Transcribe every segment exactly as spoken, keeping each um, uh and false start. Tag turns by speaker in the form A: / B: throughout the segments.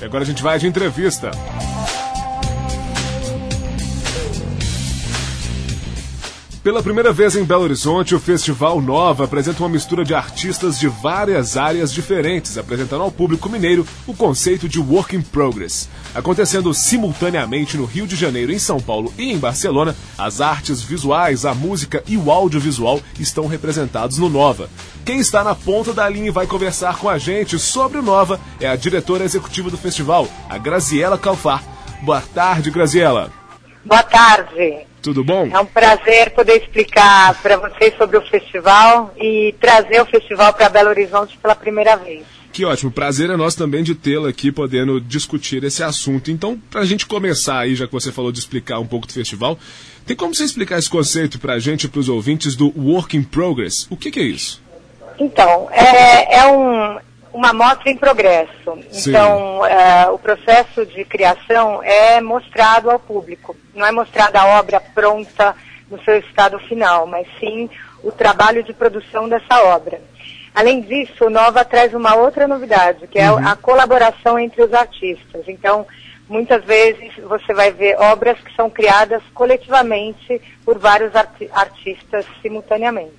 A: Agora a gente vai de entrevista. Pela primeira vez em Belo Horizonte, o Festival Nova apresenta uma mistura de artistas de várias áreas diferentes, apresentando ao público mineiro o conceito de Work in Progress. Acontecendo simultaneamente no Rio de Janeiro, em São Paulo e em Barcelona, as artes visuais, a música e o audiovisual estão representados no Nova. Quem está na ponta da linha e vai conversar com a gente sobre o Nova é a diretora executiva do festival, a Graziela Calfá. Boa tarde, Graziela.
B: Boa tarde.
A: Tudo bom?
B: É um prazer poder explicar para vocês sobre o festival e trazer o festival para Belo Horizonte pela primeira vez.
A: Que ótimo, prazer é nosso também de tê-la aqui podendo discutir esse assunto. Então, para a gente começar aí, já que você falou de explicar um pouco do festival, tem como você explicar esse conceito para a gente e para os ouvintes do Work in Progress? O que, que é isso?
B: Então, é, é um... uma mostra em progresso.
A: Sim.
B: Então, uh, o processo de criação é mostrado ao público. Não é mostrada a obra pronta no seu estado final, mas sim o trabalho de produção dessa obra. Além disso, o Nova traz uma outra novidade, que é uhum. a colaboração entre os artistas. Então, muitas vezes você vai ver obras que são criadas coletivamente por vários arti- artistas simultaneamente.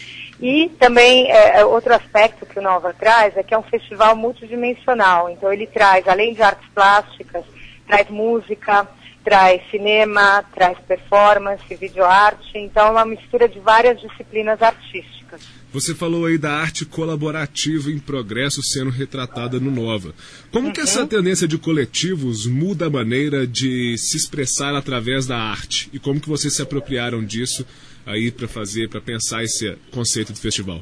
B: E também, é, outro aspecto que o Nova traz é que é um festival multidimensional. Então ele traz, além de artes plásticas, traz música, traz cinema, traz performance, videoarte. Então é uma mistura de várias disciplinas artísticas.
A: Você falou aí da arte colaborativa em progresso sendo retratada no Nova. Como uhum. que essa tendência de coletivos muda a maneira de se expressar através da arte? E como que vocês se apropriaram disso aí para fazer, para pensar esse conceito do festival?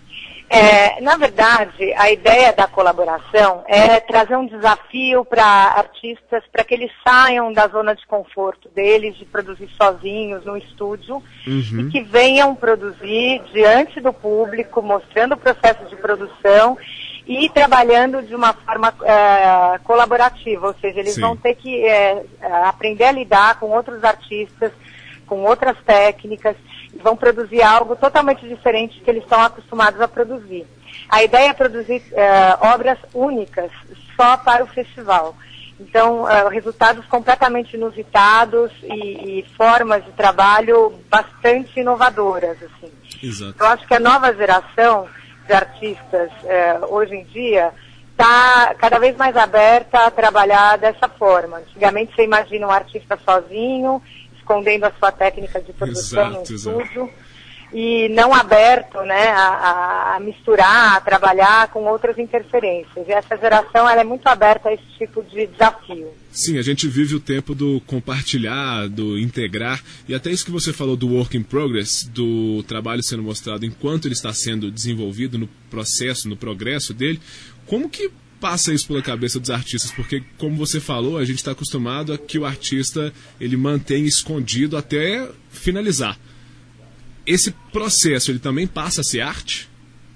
B: É, na verdade, a ideia da colaboração é trazer um desafio para artistas, para que eles saiam da zona de conforto deles, de produzir sozinhos no estúdio, uhum. e que venham produzir diante do público, mostrando o processo de produção e trabalhando de uma forma é, colaborativa, ou seja, eles Sim. vão ter que é, aprender a lidar com outros artistas, com outras técnicas, e vão produzir algo totalmente diferente do que eles estão acostumados a produzir. A ideia é produzir uh, obras únicas só para o festival. Então, uh, resultados completamente inusitados e, e formas de trabalho bastante inovadoras, assim.
A: Exato.
B: Eu acho que a nova geração de artistas, uh, hoje em dia, está cada vez mais aberta a trabalhar dessa forma. Antigamente, você imagina um artista sozinho, escondendo a sua técnica de produção
A: exato,
B: no estúdio, exato. E não aberto, né, a, a misturar, a trabalhar com outras interferências. E essa geração ela é muito aberta a esse tipo de desafio.
A: Sim, a gente vive o tempo do compartilhar, do integrar, e até isso que você falou do work in progress, do trabalho sendo mostrado enquanto ele está sendo desenvolvido no processo, no progresso dele. Como que passa isso pela cabeça dos artistas? Porque, como você falou, a gente está acostumado a que o artista ele mantenha escondido até finalizar. Esse processo, ele também passa a ser arte?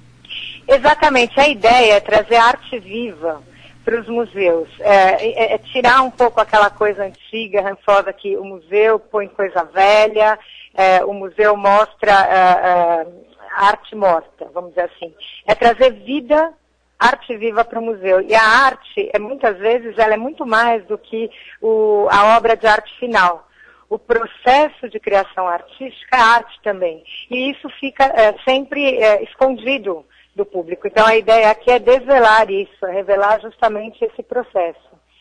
B: Exatamente. A ideia é trazer arte viva para os museus. É, é, é tirar um pouco aquela coisa antiga, rançosa, que o museu põe coisa velha, é, o museu mostra é, é, arte morta, vamos dizer assim. É trazer vida, arte viva para o museu. E a arte, é, muitas vezes, ela é muito mais do que o, a obra de arte final. O processo de criação artística é arte também. E isso fica é, sempre é, escondido do público. Então a ideia aqui é desvelar isso, é revelar justamente esse processo.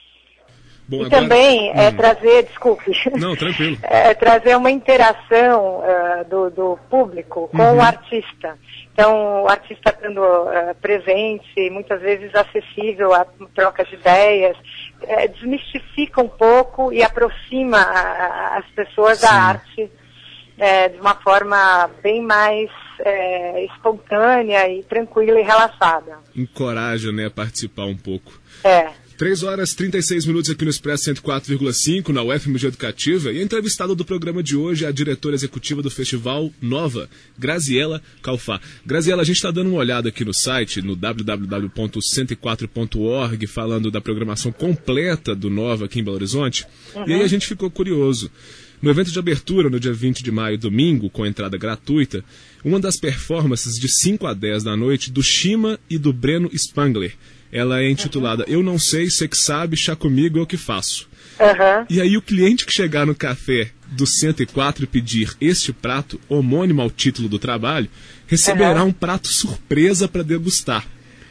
B: Bom, e agora... também é hum. trazer, desculpe,
A: Não, tranquilo.
B: é trazer uma interação uh, do, do público com uhum. o artista. Então, o artista estando uh, presente, muitas vezes acessível à troca de ideias, uh, desmistifica um pouco e aproxima a, a, as pessoas Sim. da arte uh, de uma forma bem mais uh, espontânea e tranquila e relaxada.
A: Encoraja, né, a participar um pouco.
B: É.
A: três horas e trinta e seis minutos aqui no Expresso cento e quatro vírgula cinco, na U F M G Educativa. E a entrevistada do programa de hoje é a diretora executiva do Festival Nova, Graziela Calfá. Graziela, a gente está dando uma olhada aqui no site, no w w w ponto cento e quatro ponto org, falando da programação completa do Nova aqui em Belo Horizonte. Uhum. E aí a gente ficou curioso. No evento de abertura, no dia vinte de maio, domingo, com entrada gratuita, uma das performances de cinco a dez da noite do Shima e do Breno Spangler. ela é intitulada Eu Não Sei, Cê Que Sabe, Chá Comigo, Eu Que Faço.
B: Uhum.
A: E aí o cliente que chegar no café do cento e quatro e pedir este prato, homônimo ao título do trabalho, receberá uhum. um prato surpresa para degustar.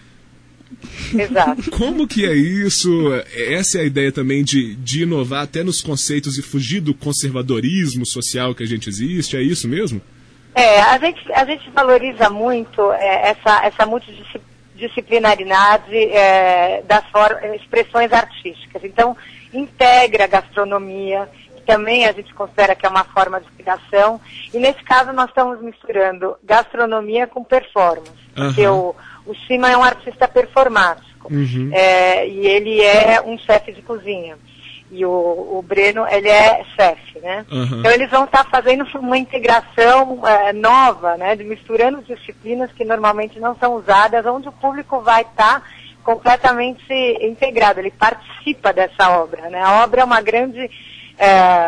B: Exato.
A: Como que é isso? Essa é a ideia também de, de inovar até nos conceitos e fugir do conservadorismo social que a gente existe, é isso mesmo?
B: É, a gente, a gente valoriza muito é, essa, essa multidisciplinaridade é, das for- expressões artísticas. Então, integra a gastronomia, que também a gente considera que é uma forma de criação, e nesse caso nós estamos misturando gastronomia com performance, uhum. porque o O Shima é um artista performático, uhum. é, e ele é um chefe de cozinha. E o, o Breno, ele é chefe, né? Uhum. Então eles vão estar fazendo uma integração é, nova, né? De misturando disciplinas que normalmente não são usadas, onde o público vai estar completamente integrado, ele participa dessa obra, né? A obra é uma grande... É,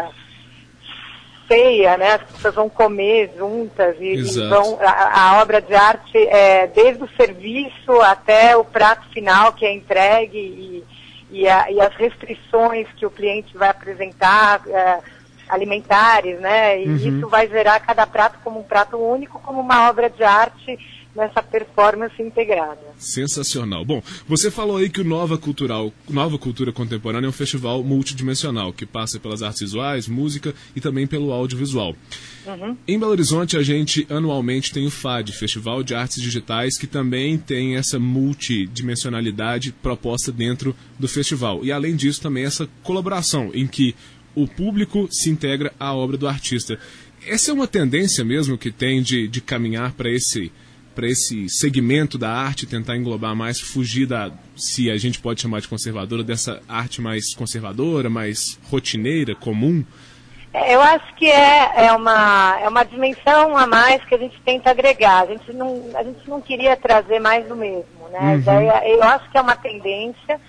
B: ceia, né? As pessoas vão comer juntas e, e vão, a, a obra de arte é desde o serviço até o prato final que é entregue e, e, a, e as restrições que o cliente vai apresentar é, alimentares, né? E uhum. isso vai gerar cada prato como um prato único, como uma obra de arte nessa performance integrada.
A: Sensacional. Bom, você falou aí que o Nova Cultural, Nova Cultura Contemporânea é um festival multidimensional, que passa pelas artes visuais, música e também pelo audiovisual. Uhum. Em Belo Horizonte, a gente anualmente tem o F A D, Festival de Artes Digitais, que também tem essa multidimensionalidade proposta dentro do festival. E além disso, também essa colaboração em que o público se integra à obra do artista. Essa é uma tendência mesmo que tem de, de caminhar para esse... para esse segmento da arte, tentar englobar mais, fugir da, se a gente pode chamar de conservadora, dessa arte mais conservadora, mais rotineira, comum?
B: Eu acho que é, é, uma, é uma dimensão a mais que a gente tenta agregar. A gente não, a gente não queria trazer mais do mesmo, né? Uhum. A ideia, eu acho que é uma tendência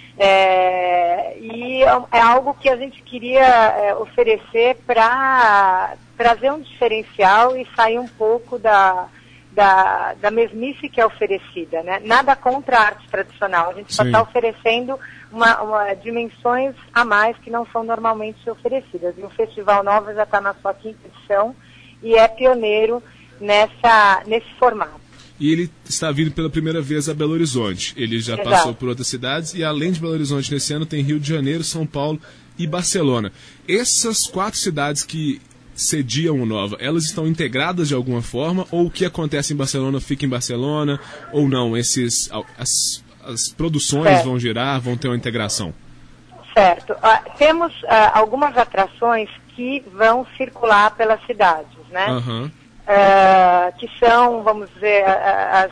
B: é, e é algo que a gente queria é, oferecer para trazer um diferencial e sair um pouco da... Da, da mesmice que é oferecida, né? Nada contra a arte tradicional, a gente Sim. só está oferecendo uma, uma, dimensões a mais que não são normalmente oferecidas. E o Festival Nova já está na sua quinta edição e é pioneiro nessa, nesse formato.
A: E ele está vindo pela primeira vez a Belo Horizonte. Ele já Exato. Passou por outras cidades e além de Belo Horizonte nesse ano tem Rio de Janeiro, São Paulo e Barcelona. Essas quatro cidades que sediam o Nova, elas estão integradas de alguma forma, ou o que acontece em Barcelona fica em Barcelona, ou não? Esses, as, as produções certo. Vão girar, vão ter uma integração?
B: Certo. Uh, temos uh, algumas atrações que vão circular pelas cidades, né? Uhum. Uh, que são, vamos dizer, as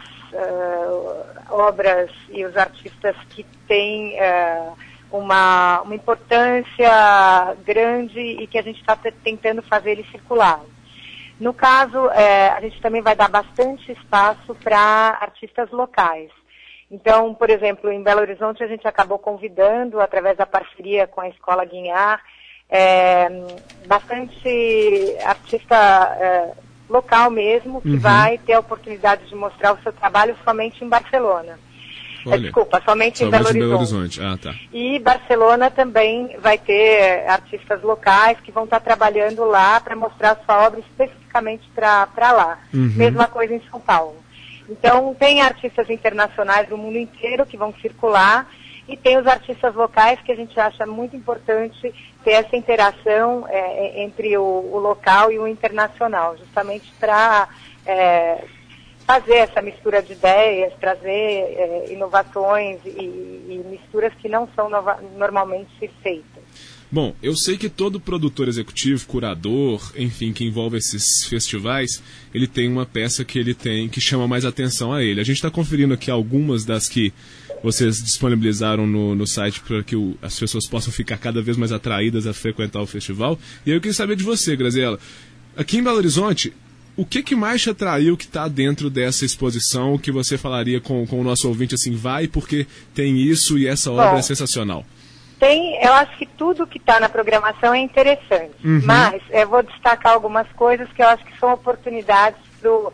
B: uh, obras e os artistas que têm... Uh, Uma, uma importância grande e que a gente está tentando fazer ele circular. No caso, é, a gente também vai dar bastante espaço para artistas locais. Então, por exemplo, em Belo Horizonte a gente acabou convidando, através da parceria com a Escola Guinhar, é, bastante artista é, local mesmo, que uhum. vai ter a oportunidade de mostrar o seu trabalho somente em Barcelona. Olha, Desculpa, somente, somente em Belo Horizonte. Belo Horizonte. Ah, tá. E Barcelona também vai ter artistas locais que vão estar trabalhando lá para mostrar a sua obra especificamente para lá. Uhum. Mesma coisa em São Paulo. Então, tem artistas internacionais do mundo inteiro que vão circular e tem os artistas locais que a gente acha muito importante ter essa interação é, entre o, o local e o internacional, justamente para... É, fazer essa mistura de ideias, trazer é, inovações e, e misturas que não são nova, normalmente feitas.
A: Bom, eu sei que todo produtor executivo, curador, enfim, que envolve esses festivais, ele tem uma peça que ele tem que chama mais atenção a ele. A gente está conferindo aqui algumas das que vocês disponibilizaram no, no site para que o, as pessoas possam ficar cada vez mais atraídas a frequentar o festival. E aí eu queria saber de você, Graziela. Aqui em Belo Horizonte, o que, que mais te atraiu que está dentro dessa exposição que você falaria com, com o nosso ouvinte assim, vai porque tem isso e essa obra Bom, é sensacional?
B: Tem, eu acho que tudo que está na programação é interessante, uhum. mas eu vou destacar algumas coisas que eu acho que são oportunidades para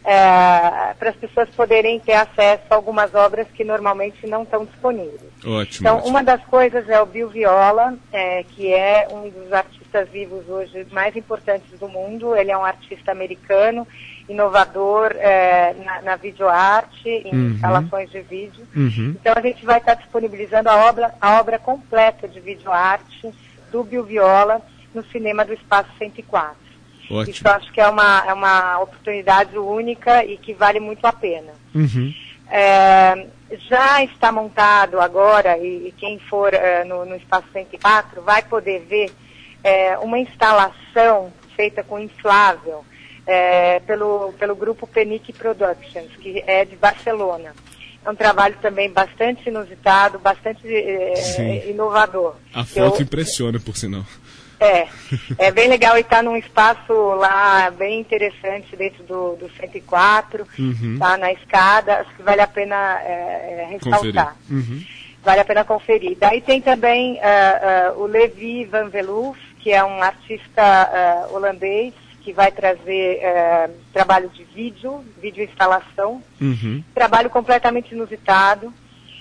B: é, para as pessoas poderem ter acesso a algumas obras que normalmente não estão disponíveis.
A: Ótimo,
B: então,
A: ótimo.
B: Uma das coisas é o Bill Viola, é, que é um dos artistas vivos hoje mais importantes do mundo. Ele é um artista americano, inovador é, na, na videoarte, em uhum. instalações de vídeo. Uhum. Então, a gente vai estar disponibilizando a obra, a obra completa de videoarte do Bill Viola no cinema do Espaço cento e quatro.
A: Ótimo.
B: Isso eu acho que é uma, é uma oportunidade única e que vale muito a pena.
A: Uhum.
B: É, já está montado agora, e, e quem for é, no, no Espaço cento e quatro vai poder ver é, uma instalação feita com inflável é, pelo, pelo grupo Penic Productions, que é de Barcelona. É um trabalho também bastante inusitado, bastante é, inovador.
A: A foto
B: eu,
A: impressiona, por sinal.
B: É, é bem legal e estar num espaço lá bem interessante dentro do, do cento e quatro, uhum. tá na escada, acho que vale a pena é, ressaltar.
A: Uhum.
B: Vale a pena conferir. Daí tem também uh, uh, o Levi Van Veloof, que é um artista uh, holandês, que vai trazer uh, trabalho de vídeo, vídeo instalação, uhum. trabalho completamente inusitado.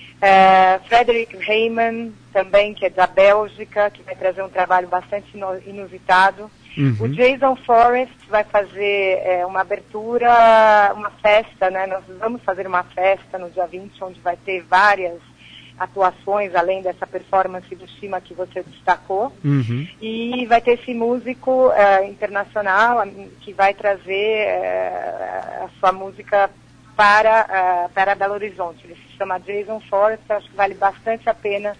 B: Uh, Frederick Heyman, também, que é da Bélgica, que vai trazer um trabalho bastante inusitado. Uhum. O Jason Forrest vai fazer é, uma abertura, uma festa, né? Nós vamos fazer uma festa no dia vinte, onde vai ter várias atuações, além dessa performance do Shima que você destacou. Uhum. E vai ter esse músico uh, internacional que vai trazer uh, a sua música para, uh, para Belo Horizonte. Ele se chama Jason Forrest, acho que vale bastante a pena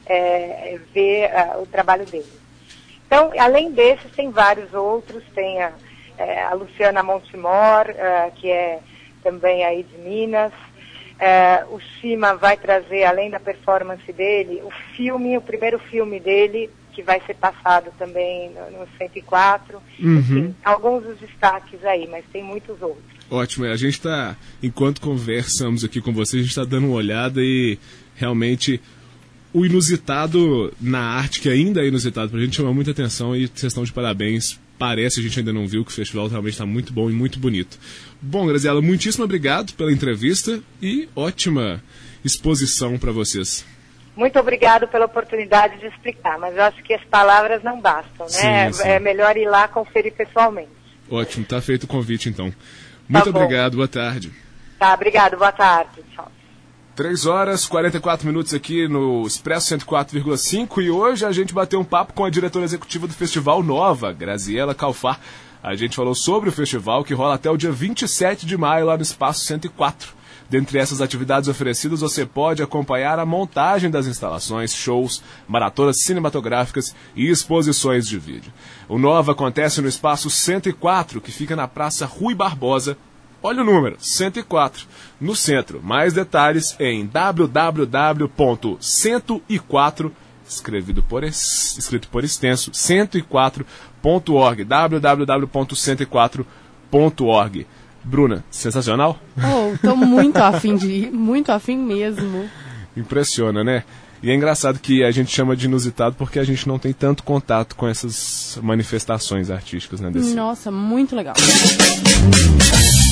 B: é, ver uh, o trabalho dele. Então, além desses, tem vários outros, tem a, é, a Luciana Montemor, uh, que é também aí de Minas. Uh, o Shima vai trazer, além da performance dele, o filme, o primeiro filme dele, que vai ser passado também no, no cento e quatro. Uhum. Enfim, alguns dos destaques aí, mas tem muitos outros.
A: Ótimo, a gente está, enquanto conversamos aqui com você, a gente está dando uma olhada e realmente o inusitado na arte, que ainda é inusitado pra gente, chama muita atenção e vocês estão de parabéns. Parece, a gente ainda não viu que o festival realmente está muito bom e muito bonito. Bom, Graziela, muitíssimo obrigado pela entrevista e ótima exposição para vocês.
B: Muito obrigado pela oportunidade de explicar, mas eu acho que as palavras não bastam, né? Sim, sim. É melhor ir lá conferir pessoalmente.
A: Ótimo, tá feito o convite então. Muito tá obrigado, boa tarde.
B: Tá, obrigado, boa tarde. Tchau.
A: três horas e quarenta e quatro minutos aqui no Expresso cento e quatro vírgula cinco e hoje a gente bateu um papo com a diretora executiva do Festival Nova, Graziela Calfar. A gente falou sobre o festival que rola até o dia vinte e sete de maio lá no Espaço cento e quatro. Dentre essas atividades oferecidas, você pode acompanhar a montagem das instalações, shows, maratonas cinematográficas e exposições de vídeo. O Nova acontece no Espaço cento e quatro, que fica na Praça Rui Barbosa. Olha o número, cento e quatro, no centro. Mais detalhes em w w w ponto cento e quatro, escrevido por, escrito por extenso, cento e quatro ponto org, w w w ponto cento e quatro ponto org. Bruna, sensacional?
C: Oh, tô muito afim de ir, muito afim mesmo.
A: Impressiona, né? E é engraçado que a gente chama de inusitado porque a gente não tem tanto contato com essas manifestações artísticas, né? Desse...
C: Nossa, muito legal.